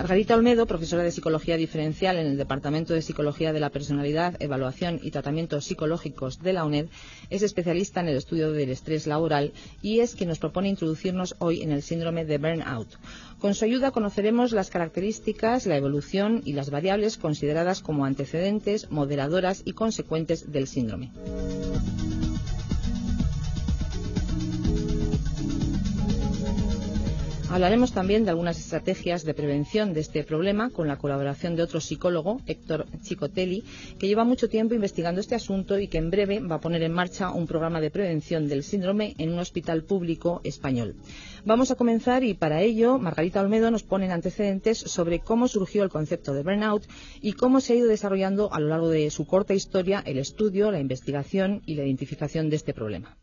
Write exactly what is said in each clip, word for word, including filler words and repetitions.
Margarita Olmedo, profesora de Psicología Diferencial en el Departamento de Psicología de la Personalidad, Evaluación y Tratamientos Psicológicos de la UNED, es especialista en el estudio del estrés laboral y es quien nos propone introducirnos hoy en el síndrome de burnout. Con su ayuda conoceremos las características, la evolución y las variables consideradas como antecedentes, moderadoras y consecuentes del síndrome. Hablaremos también de algunas estrategias de prevención de este problema con la colaboración de otro psicólogo, Héctor Chicotelli, que lleva mucho tiempo investigando este asunto y que en breve va a poner en marcha un programa de prevención del síndrome en un hospital público español. Vamos a comenzar y para ello Margarita Olmedo nos pone en antecedentes sobre cómo surgió el concepto de burnout y cómo se ha ido desarrollando a lo largo de su corta historia el estudio, la investigación y la identificación de este problema.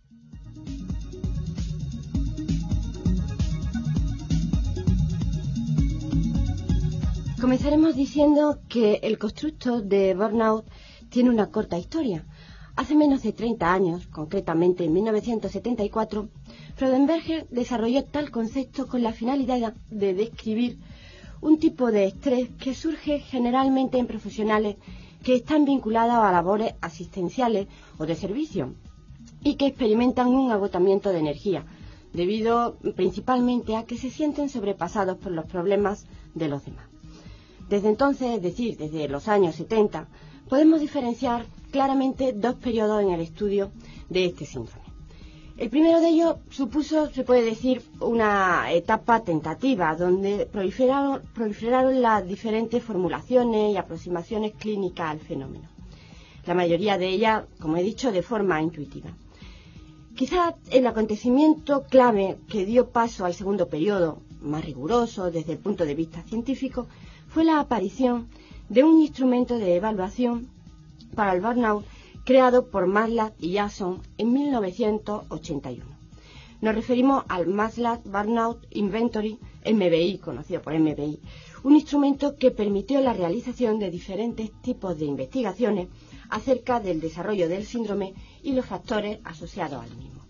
Comenzaremos diciendo que el constructo de burnout tiene una corta historia. Hace menos de treinta años, concretamente en mil novecientos setenta y cuatro, Freudenberger desarrolló tal concepto con la finalidad de describir un tipo de estrés que surge generalmente en profesionales que están vinculados a labores asistenciales o de servicio y que experimentan un agotamiento de energía, debido principalmente a que se sienten sobrepasados por los problemas de los demás. Desde entonces, es decir, desde los años setenta, podemos diferenciar claramente dos periodos en el estudio de este síndrome. El primero de ellos supuso, se puede decir, una etapa tentativa, donde proliferaron, proliferaron las diferentes formulaciones y aproximaciones clínicas al fenómeno. La mayoría de ellas, como he dicho, de forma intuitiva. Quizás el acontecimiento clave que dio paso al segundo periodo, más riguroso desde el punto de vista científico, fue la aparición de un instrumento de evaluación para el burnout creado por Maslach y Jason en mil novecientos ochenta y uno. Nos referimos al Maslach Burnout Inventory, M B I, conocido por M B I, un instrumento que permitió la realización de diferentes tipos de investigaciones acerca del desarrollo del síndrome y los factores asociados al mismo.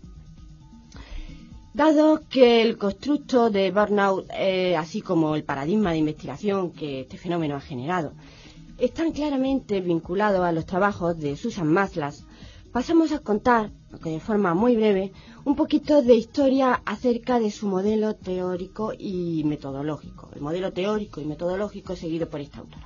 Dado que el constructo de burnout, eh, así como el paradigma de investigación que este fenómeno ha generado, están claramente vinculados a los trabajos de Susan Maslach, pasamos a contar, aunque de forma muy breve, un poquito de historia acerca de su modelo teórico y metodológico, el modelo teórico y metodológico seguido por esta autora.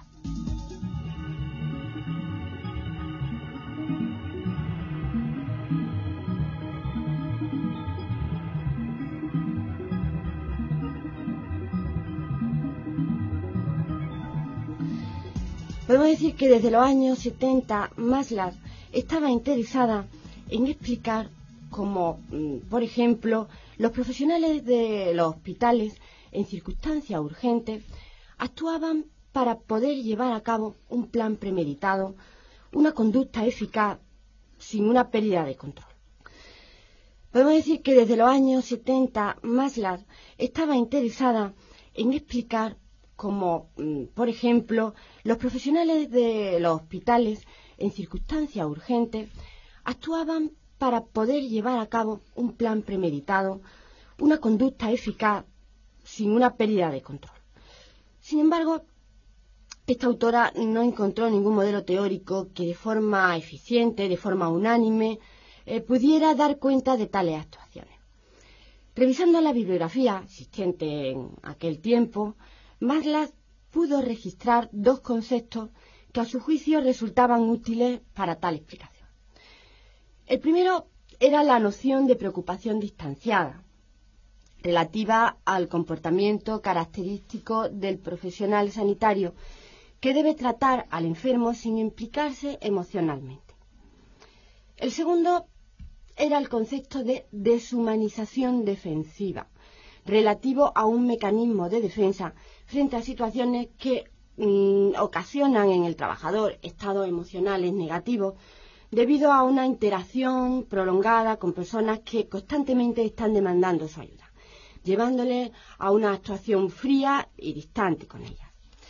Podemos decir que desde los años setenta Maslach estaba interesada en explicar cómo, por ejemplo, los profesionales de los hospitales en circunstancias urgentes actuaban para poder llevar a cabo un plan premeditado, una conducta eficaz sin una pérdida de control. Podemos decir que desde los años setenta Maslach estaba interesada en explicar como, por ejemplo, los profesionales de los hospitales en circunstancias urgentes actuaban para poder llevar a cabo un plan premeditado, una conducta eficaz sin una pérdida de control. Sin embargo, esta autora no encontró ningún modelo teórico que de forma eficiente, de forma unánime, eh, pudiera dar cuenta de tales actuaciones. Revisando la bibliografía existente en aquel tiempo, Maslach pudo registrar dos conceptos que a su juicio resultaban útiles para tal explicación. El primero era la noción de preocupación distanciada, relativa al comportamiento característico del profesional sanitario que debe tratar al enfermo sin implicarse emocionalmente. El segundo era el concepto de deshumanización defensiva, relativo a un mecanismo de defensa frente a situaciones que mmm, ocasionan en el trabajador estados emocionales negativos debido a una interacción prolongada con personas que constantemente están demandando su ayuda, llevándole a una actuación fría y distante con ellas.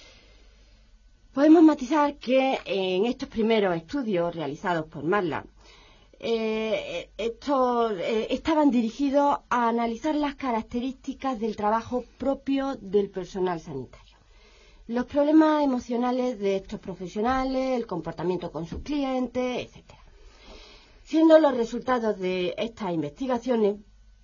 Podemos matizar que en estos primeros estudios realizados por Maslach, Eh, estos eh, estaban dirigidos a analizar las características del trabajo propio del personal sanitario. los problemas emocionales de estos profesionales, el comportamiento con sus clientes, etcétera. Siendo los resultados de estas investigaciones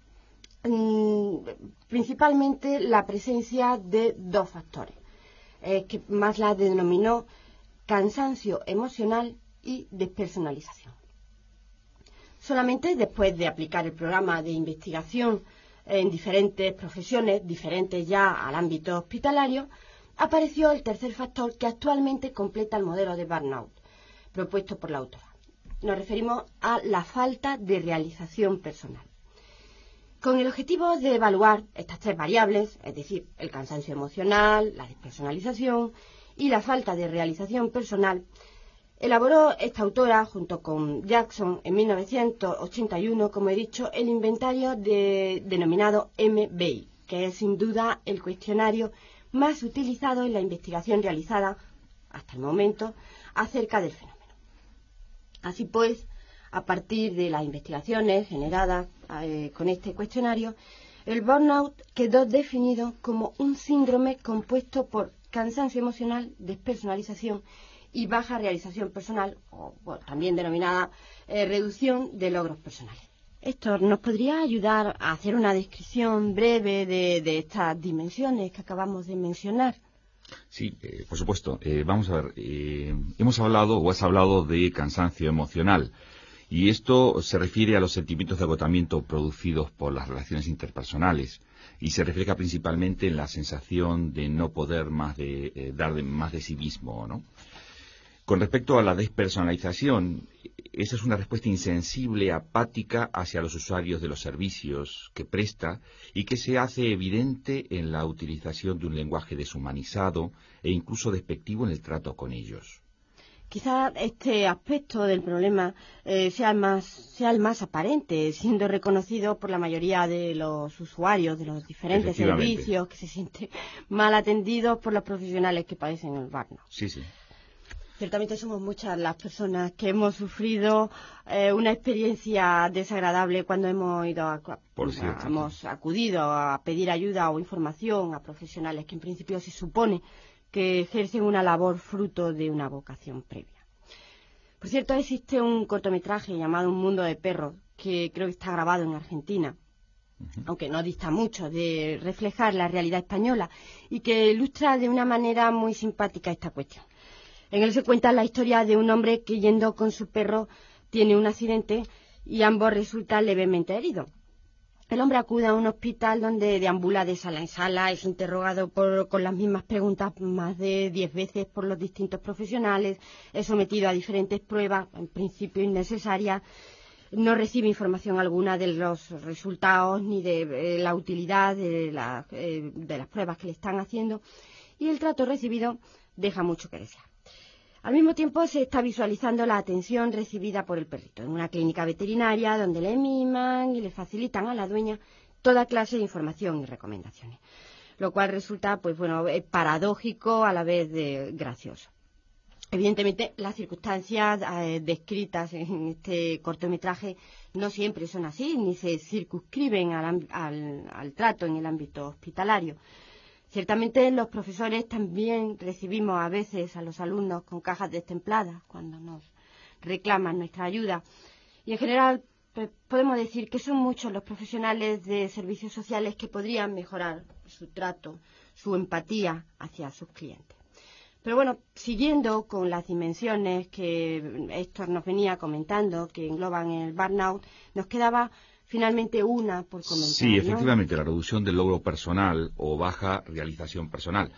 mmm, principalmente la presencia de dos factores, eh, que Maslow denominó cansancio emocional y despersonalización. Solamente después de aplicar el programa de investigación en diferentes profesiones, diferentes ya al ámbito hospitalario, apareció el tercer factor que actualmente completa el modelo de burnout propuesto por la autora. Nos referimos a la falta de realización personal. Con el objetivo de evaluar estas tres variables, es decir, el cansancio emocional, la despersonalización y la falta de realización personal, elaboró esta autora, junto con Jackson, en mil novecientos ochenta y uno, como he dicho, el inventario de, denominado M B I, que es sin duda el cuestionario más utilizado en la investigación realizada hasta el momento acerca del fenómeno. Así pues, a partir de las investigaciones generadas eh, con este cuestionario, el burnout quedó definido como un síndrome compuesto por cansancio emocional, despersonalización y baja realización personal, o bueno, también denominada eh, reducción de logros personales. Héctor, ¿nos podría ayudar a hacer una descripción breve de, de estas dimensiones que acabamos de mencionar? Sí, eh, por supuesto. Eh, vamos a ver, eh, hemos hablado o has hablado de cansancio emocional y esto se refiere a los sentimientos de agotamiento producidos por las relaciones interpersonales y se refleja principalmente en la sensación de no poder más de eh, dar de, más de sí mismo, ¿no? Con respecto a la despersonalización, esa es una respuesta insensible, apática hacia los usuarios de los servicios que presta y que se hace evidente en la utilización de un lenguaje deshumanizado e incluso despectivo en el trato con ellos. Quizá este aspecto del problema eh, sea, el más, sea el más aparente, siendo reconocido por la mayoría de los usuarios de los diferentes servicios que se sienten mal atendidos por los profesionales que padecen el burnout. Sí, sí. Ciertamente somos muchas las personas que hemos sufrido eh, una experiencia desagradable cuando hemos ido a, Por cierto, a, hemos acudido a pedir ayuda o información a profesionales que en principio se supone que ejercen una labor fruto de una vocación previa. Por cierto, existe un cortometraje llamado Un mundo de perros que creo que está grabado en Argentina, uh-huh. aunque no dista mucho de reflejar la realidad española y que ilustra de una manera muy simpática esta cuestión. En él se cuenta la historia de un hombre que yendo con su perro tiene un accidente y ambos resultan levemente heridos. El hombre acude a un hospital donde deambula de sala en sala, es interrogado por, con las mismas preguntas más de diez veces por los distintos profesionales, es sometido a diferentes pruebas, en principio innecesarias, no recibe información alguna de los resultados ni de eh, la utilidad de, la, eh, de las pruebas que le están haciendo y el trato recibido deja mucho que desear. Al mismo tiempo se está visualizando la atención recibida por el perrito en una clínica veterinaria donde le miman y le facilitan a la dueña toda clase de información y recomendaciones, lo cual resulta, pues bueno, paradójico a la vez de gracioso. Evidentemente, las circunstancias eh, descritas en este cortometraje no siempre son así, ni se circunscriben al, al, al trato en el ámbito hospitalario. Ciertamente los profesores también recibimos a veces a los alumnos con cajas destempladas cuando nos reclaman nuestra ayuda. Y en general pues, podemos decir que son muchos los profesionales de servicios sociales que podrían mejorar su trato, su empatía hacia sus clientes. Pero bueno, siguiendo con las dimensiones que Héctor nos venía comentando, que engloban el burnout, nos quedaba finalmente una por comentar. Sí, efectivamente, ¿no? La reducción del logro personal o baja realización personal.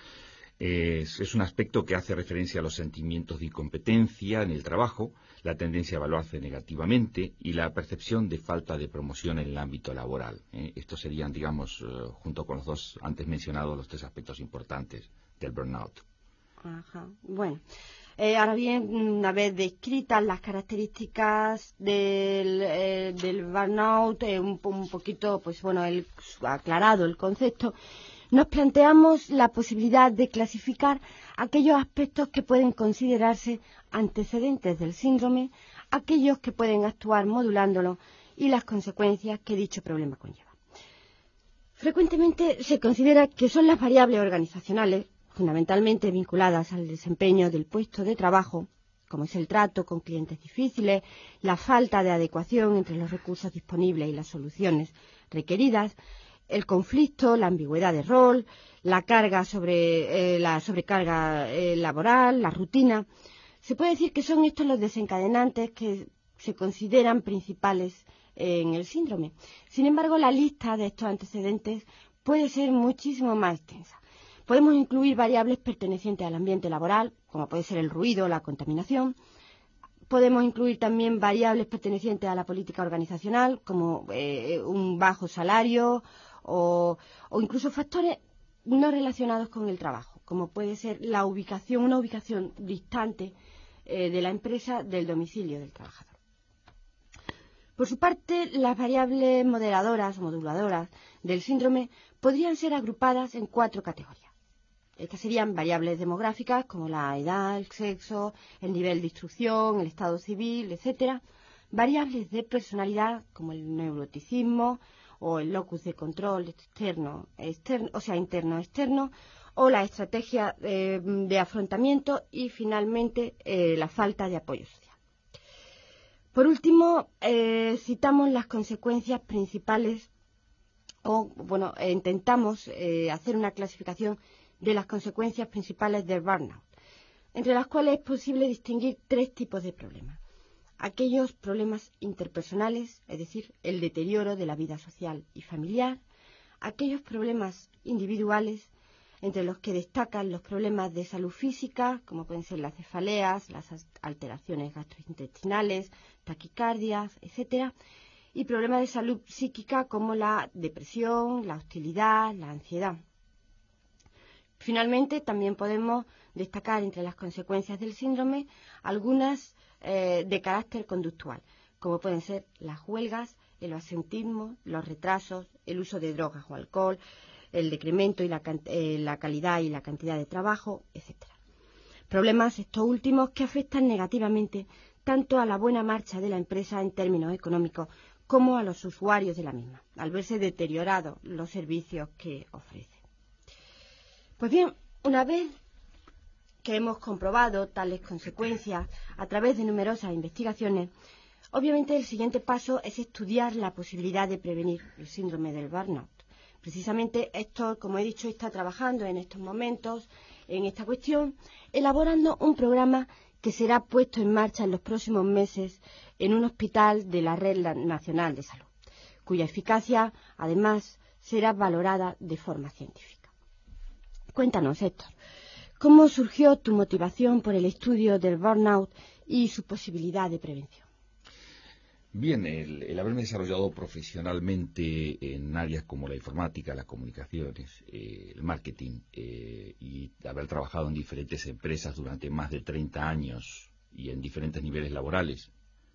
Es, es un aspecto que hace referencia a los sentimientos de incompetencia en el trabajo, la tendencia a evaluarse negativamente y la percepción de falta de promoción en el ámbito laboral. ¿eh? Estos serían, digamos, uh, junto con los dos antes mencionados, los tres aspectos importantes del burnout. Ajá, bueno. Eh, ahora bien, una vez descritas las características del, eh, del burnout, eh, un, un poquito, pues bueno, el, aclarado el concepto, nos planteamos la posibilidad de clasificar aquellos aspectos que pueden considerarse antecedentes del síndrome, aquellos que pueden actuar modulándolo y las consecuencias que dicho problema conlleva. Frecuentemente se considera que son las variables organizacionales, fundamentalmente vinculadas al desempeño del puesto de trabajo, como es el trato con clientes difíciles, la falta de adecuación entre los recursos disponibles y las soluciones requeridas, el conflicto, la ambigüedad de rol, la carga sobre eh, la sobrecarga eh, laboral, la rutina. Se puede decir que son estos los desencadenantes que se consideran principales eh, en el síndrome. Sin embargo, la lista de estos antecedentes puede ser muchísimo más extensa. Podemos incluir variables pertenecientes al ambiente laboral, como puede ser el ruido, la contaminación. Podemos incluir también variables pertenecientes a la política organizacional, como eh, un bajo salario o, o incluso factores no relacionados con el trabajo, como puede ser la ubicación, una ubicación distante eh, de la empresa del domicilio del trabajador. Por su parte, las variables moderadoras o moduladoras del síndrome podrían ser agrupadas en cuatro categorías. Estas serían variables demográficas como la edad, el sexo, el nivel de instrucción, el estado civil, etcétera. Variables de personalidad como el neuroticismo o el locus de control externo, externo o sea, interno-externo, o la estrategia eh, de afrontamiento y, finalmente, eh, la falta de apoyo social. Por último, eh, citamos las consecuencias principales o, bueno, eh, intentamos eh, hacer una clasificación de las consecuencias principales del burnout, entre las cuales es posible distinguir tres tipos de problemas. Aquellos problemas interpersonales, es decir, el deterioro de la vida social y familiar, aquellos problemas individuales, entre los que destacan los problemas de salud física, como pueden ser las cefaleas, las alteraciones gastrointestinales, taquicardias, etcétera, y problemas de salud psíquica como la depresión, la hostilidad, la ansiedad. Finalmente, también podemos destacar entre las consecuencias del síndrome algunas eh, de carácter conductual, como pueden ser las huelgas, el absentismo, los retrasos, el uso de drogas o alcohol, el decremento y la, eh, la calidad y la cantidad de trabajo, etcétera. Problemas estos últimos que afectan negativamente tanto a la buena marcha de la empresa en términos económicos como a los usuarios de la misma, al verse deteriorados los servicios que ofrece. Pues bien, una vez que hemos comprobado tales consecuencias a través de numerosas investigaciones, obviamente el siguiente paso es estudiar la posibilidad de prevenir el síndrome del burnout. Precisamente Héctor, como he dicho, está trabajando en estos momentos en esta cuestión, elaborando un programa que será puesto en marcha en los próximos meses en un hospital de la Red Nacional de Salud, cuya eficacia, además, será valorada de forma científica. Cuéntanos, Héctor, ¿cómo surgió tu motivación por el estudio del burnout y su posibilidad de prevención? Bien, el, el haberme desarrollado profesionalmente en áreas como la informática, las comunicaciones, eh, el marketing eh, y haber trabajado en diferentes empresas durante más de treinta años y en diferentes niveles laborales,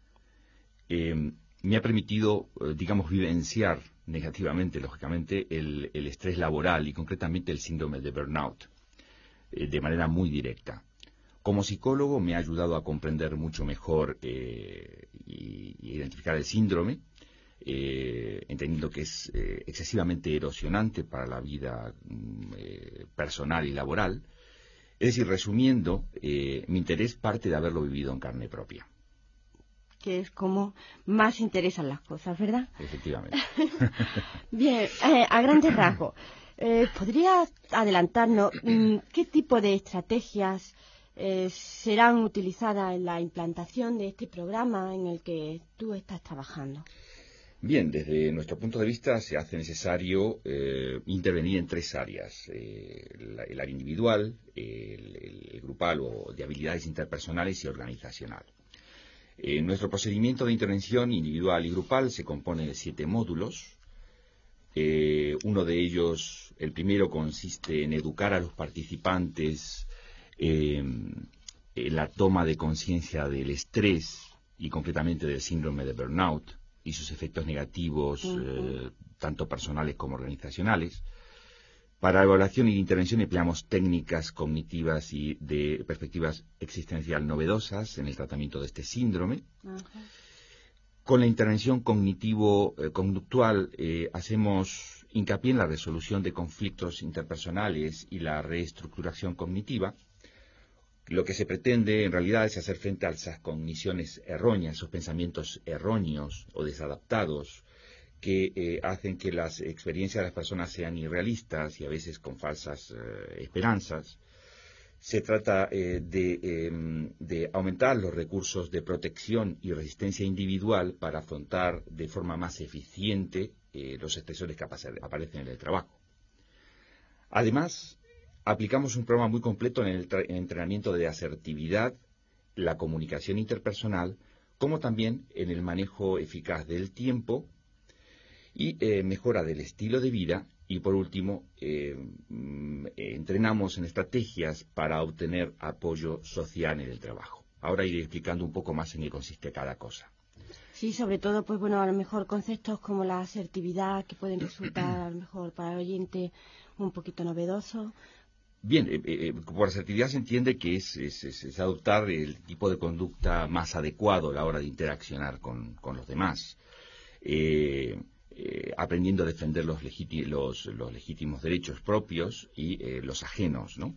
eh, me ha permitido, eh, digamos, vivenciar negativamente, lógicamente, el, el estrés laboral y concretamente el síndrome de burnout eh, de manera muy directa. Como psicólogo me ha ayudado a comprender mucho mejor eh, y, y identificar el síndrome, eh, entendiendo que es eh, excesivamente erosionante para la vida eh, personal y laboral. Es decir, resumiendo, eh, mi interés parte de haberlo vivido en carne propia. Que es como más interesan las cosas, ¿verdad? Efectivamente. Bien, eh, a grandes rasgos, eh, ¿podrías adelantarnos mmm, qué tipo de estrategias eh, serán utilizadas en la implantación de este programa en el que tú estás trabajando? Bien, desde nuestro punto de vista se hace necesario eh, intervenir en tres áreas, eh, el, el área individual, el, el, el grupal o de habilidades interpersonales y organizacional. Eh, nuestro procedimiento de intervención individual y grupal se compone de siete módulos. Eh, uno de ellos, el primero, consiste en educar a los participantes eh, en la toma de conciencia del estrés y concretamente del síndrome de burnout y sus efectos negativos, uh-huh. eh, tanto personales como organizacionales. Para la evaluación y la intervención empleamos técnicas cognitivas y de perspectivas existencial novedosas en el tratamiento de este síndrome. Uh-huh. Con la intervención cognitivo-conductual eh, hacemos hincapié en la resolución de conflictos interpersonales y la reestructuración cognitiva. Lo que se pretende en realidad es hacer frente a esas cogniciones erróneas, esos pensamientos erróneos o desadaptados que eh, hacen que las experiencias de las personas sean irrealistas y a veces con falsas eh, esperanzas. Se trata eh, de, eh, de aumentar los recursos de protección y resistencia individual para afrontar de forma más eficiente eh, los estresores que aparecen en el trabajo. Además, aplicamos un programa muy completo en el, en el entrenamiento de asertividad, la comunicación interpersonal, como también en el manejo eficaz del tiempo y eh, mejora del estilo de vida. Y por último, eh, entrenamos en estrategias para obtener apoyo social en el trabajo. Ahora iré explicando un poco más en qué consiste cada cosa. Sí, sobre todo, pues bueno, a lo mejor conceptos como la asertividad, que pueden resultar a lo mejor para el oyente un poquito novedosos. Bien, eh, eh, por asertividad se entiende que es, es, es, es adoptar el tipo de conducta más adecuado a la hora de interaccionar con, con los demás. Eh, Eh, aprendiendo a defender los, los, los legítimos derechos propios y eh, los ajenos, ¿no?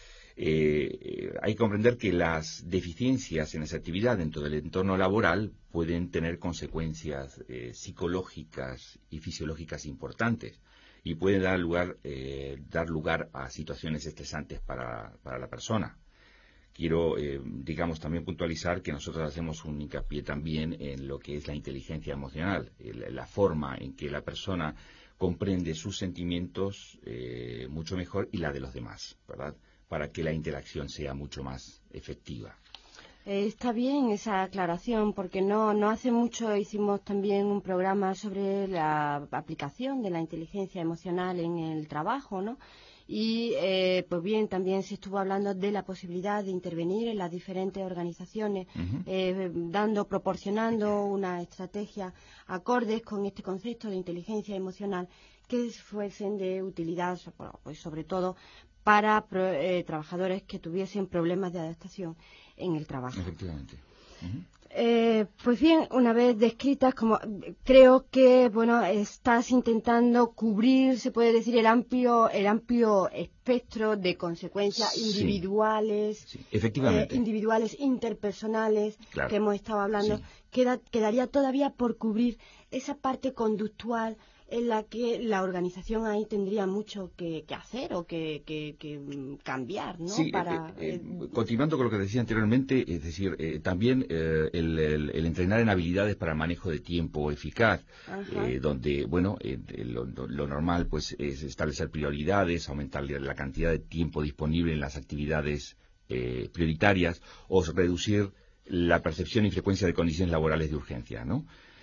Eh, eh, hay que comprender que las deficiencias en esa actividad dentro del entorno laboral pueden tener consecuencias eh, psicológicas y fisiológicas importantes y pueden dar lugar, eh, dar lugar a situaciones estresantes para, para la persona. Quiero, eh, digamos, también puntualizar que nosotros hacemos un hincapié también en lo que es la inteligencia emocional, el, la forma en que la persona comprende sus sentimientos eh, mucho mejor y la de los demás, ¿verdad? Para que la interacción sea mucho más efectiva. Eh, está bien esa aclaración, porque no, no hace mucho hicimos también un programa sobre la aplicación de la inteligencia emocional en el trabajo, ¿no? Y, eh, pues bien, también se estuvo hablando de la posibilidad de intervenir en las diferentes organizaciones, uh-huh. eh, dando, proporcionando una estrategia acordes con este concepto de inteligencia emocional que fuesen de utilidad, pues sobre todo para eh, trabajadores que tuviesen problemas de adaptación en el trabajo. Efectivamente. Uh-huh. Eh, pues bien, una vez descritas, como creo que bueno estás intentando cubrir, se puede decir, el amplio el amplio espectro de consecuencias sí, individuales, sí, efectivamente. Eh, individuales, interpersonales, claro, que hemos estado hablando. Sí. Queda, quedaría todavía por cubrir esa parte conductual en la que la organización ahí tendría mucho que, que hacer o que, que, que cambiar, ¿no? Sí, Para, eh, eh, continuando con lo que decía anteriormente, es decir, eh, también eh, el, el, el entrenar en habilidades para el manejo de tiempo eficaz, eh, donde, bueno, eh, lo, lo normal pues es establecer prioridades, aumentar la cantidad de tiempo disponible en las actividades eh, prioritarias o reducir la percepción y frecuencia de condiciones laborales de urgencia, ¿no?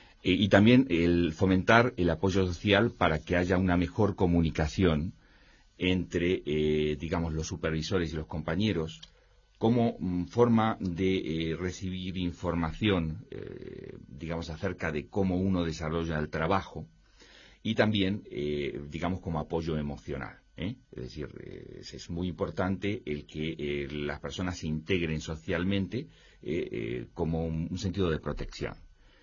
Y también el fomentar el apoyo social para que haya una mejor comunicación entre, eh, digamos, los supervisores y los compañeros, como mm, forma de eh, recibir información, eh, digamos, acerca de cómo uno desarrolla el trabajo y también, eh, digamos, como apoyo emocional. ¿eh? Es decir, eh, es muy importante el que eh, las personas se integren socialmente eh, eh, como un, un sentido de protección.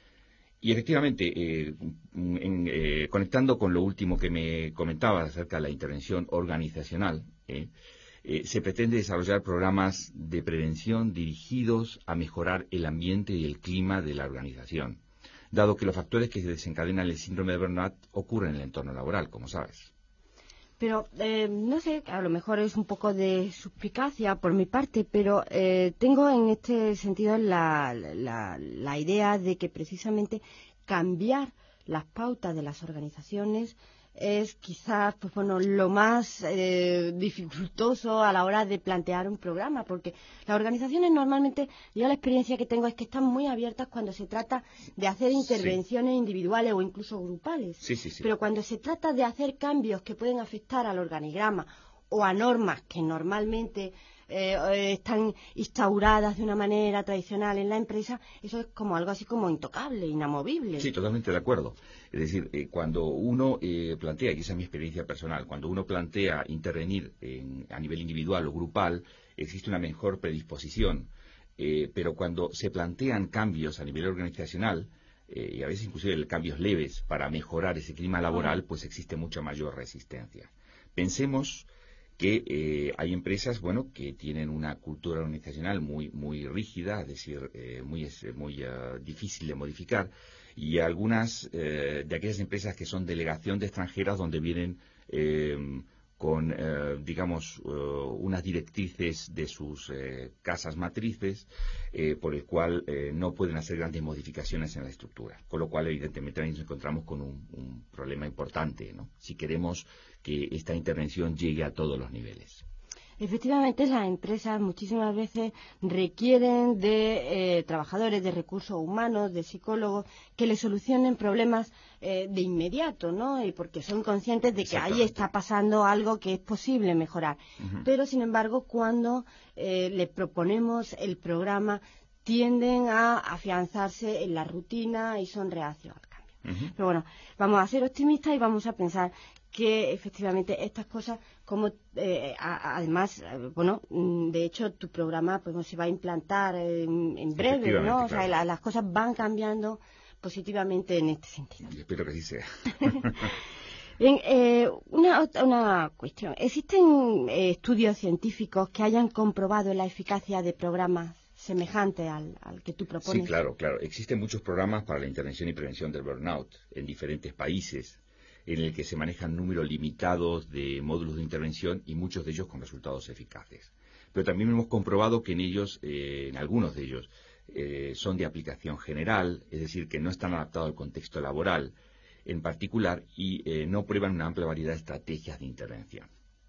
Y efectivamente, eh, en, eh, conectando con lo último que me comentabas acerca de la intervención organizacional, eh, eh, se pretende desarrollar programas de prevención dirigidos a mejorar el ambiente y el clima de la organización, dado que los factores que desencadenan el síndrome de burnout ocurren en el entorno laboral, como sabes. Pero, eh, no sé, a lo mejor es un poco de suspicacia por mi parte, pero eh, tengo en este sentido la, la, la idea de que precisamente cambiar las pautas de las organizaciones es quizás pues bueno lo más eh, dificultoso a la hora de plantear un programa, porque las organizaciones normalmente, yo la experiencia que tengo es que están muy abiertas cuando se trata de hacer intervenciones sí. individuales o incluso grupales, sí, sí, sí. pero cuando se trata de hacer cambios que pueden afectar al organigrama o a normas que normalmente eh, están instauradas de una manera tradicional en la empresa, eso es como algo así como intocable, inamovible. Sí, totalmente de acuerdo. Es decir, eh, cuando uno eh, plantea, y esa es mi experiencia personal, cuando uno plantea intervenir en, a nivel individual o grupal, existe una mejor predisposición. Eh, pero cuando se plantean cambios a nivel organizacional, eh, y a veces inclusive cambios leves para mejorar ese clima laboral, pues existe mucha mayor resistencia. Pensemos que eh, hay empresas, bueno, que tienen una cultura organizacional muy muy rígida, es decir, eh, muy muy uh, difícil de modificar, y algunas eh, de aquellas empresas que son delegación de extranjeras donde vienen eh, con, eh, digamos, uh, unas directrices de sus eh, casas matrices, eh, por el cual eh, no pueden hacer grandes modificaciones en la estructura. Con lo cual, evidentemente, ahí nos encontramos con un, un problema importante, ¿no? Si queremos que esta intervención llegue a todos los niveles. Efectivamente, las empresas muchísimas veces requieren de eh, trabajadores, de recursos humanos, de psicólogos, que les solucionen problemas eh, de inmediato, ¿no? Y porque son conscientes de que ahí está pasando algo que es posible mejorar. Uh-huh. Pero, sin embargo, cuando eh, les proponemos el programa, tienden a afianzarse en la rutina y son reacios al cambio. Uh-huh. Pero bueno, vamos a ser optimistas y vamos a pensar que efectivamente estas cosas, como eh, a, además, eh, bueno, de hecho tu programa pues se va a implantar en, en breve, ¿no? O sea, claro. la, las cosas van cambiando positivamente en este sentido. Y espero que así sea. Bien, eh, una, una cuestión. ¿Existen eh, estudios científicos que hayan comprobado la eficacia de programas semejantes al, al que tú propones? Sí, claro, claro. Existen muchos programas para la intervención y prevención del burnout en diferentes países, en el que se manejan números limitados de módulos de intervención y muchos de ellos con resultados eficaces. Pero también hemos comprobado que en ellos, eh, en algunos de ellos, eh, son de aplicación general, es decir, que no están adaptados al contexto laboral en particular y eh, no prueban una amplia variedad de estrategias de intervención.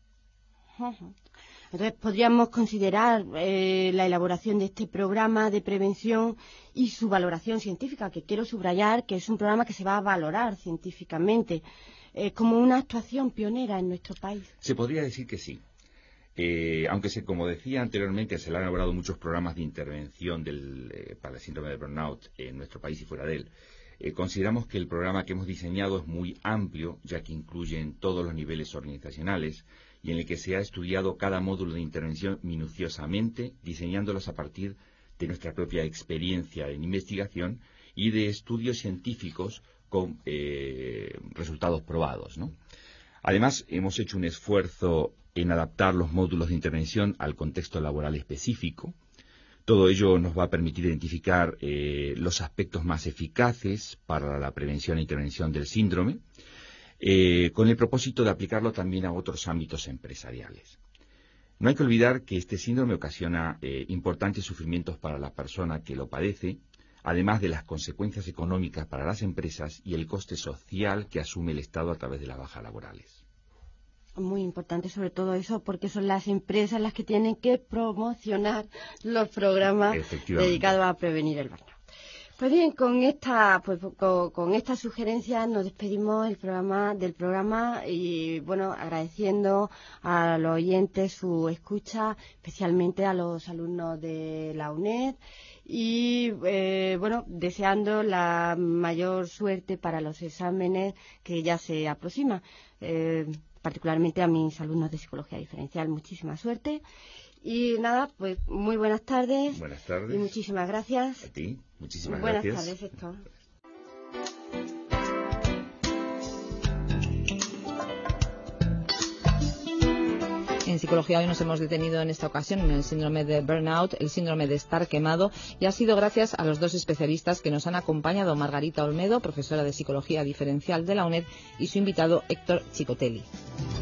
Entonces, podríamos considerar eh, la elaboración de este programa de prevención y su valoración científica, que quiero subrayar que es un programa que se va a valorar científicamente, eh, como una actuación pionera en nuestro país. Se podría decir que sí. Eh, aunque, se, como decía anteriormente, se le han elaborado muchos programas de intervención del, eh, para el síndrome de burnout en nuestro país y fuera de él. Eh, consideramos que el programa que hemos diseñado es muy amplio, ya que incluye en todos los niveles organizacionales, y en el que se ha estudiado cada módulo de intervención minuciosamente, diseñándolos a partir de nuestra propia experiencia en investigación y de estudios científicos con eh, resultados probados, ¿no? Además, hemos hecho un esfuerzo en adaptar los módulos de intervención al contexto laboral específico. Todo ello nos va a permitir identificar eh, los aspectos más eficaces para la prevención e intervención del síndrome, Eh, con el propósito de aplicarlo también a otros ámbitos empresariales. No hay que olvidar que este síndrome ocasiona eh, importantes sufrimientos para la persona que lo padece, además de las consecuencias económicas para las empresas y el coste social que asume el Estado a través de las bajas laborales. Muy importante sobre todo eso, porque son las empresas las que tienen que promocionar los programas dedicados a prevenir el burnout. Pues bien, con esta, pues, con, con esta sugerencia nos despedimos el programa, del programa y, bueno, agradeciendo a los oyentes su escucha, especialmente a los alumnos de la UNED y, eh, bueno, deseando la mayor suerte para los exámenes que ya se aproximan, eh, particularmente a mis alumnos de Psicología Diferencial. Muchísima suerte. Y nada, pues muy buenas tardes. Buenas tardes. Y muchísimas gracias. A ti, muchísimas buenas gracias. Buenas tardes, Héctor. En psicología hoy nos hemos detenido en esta ocasión en el síndrome de burnout, el síndrome de estar quemado, y ha sido gracias a los dos especialistas que nos han acompañado, Margarita Olmedo, profesora de Psicología Diferencial de la UNED, y su invitado Héctor Chicotelli.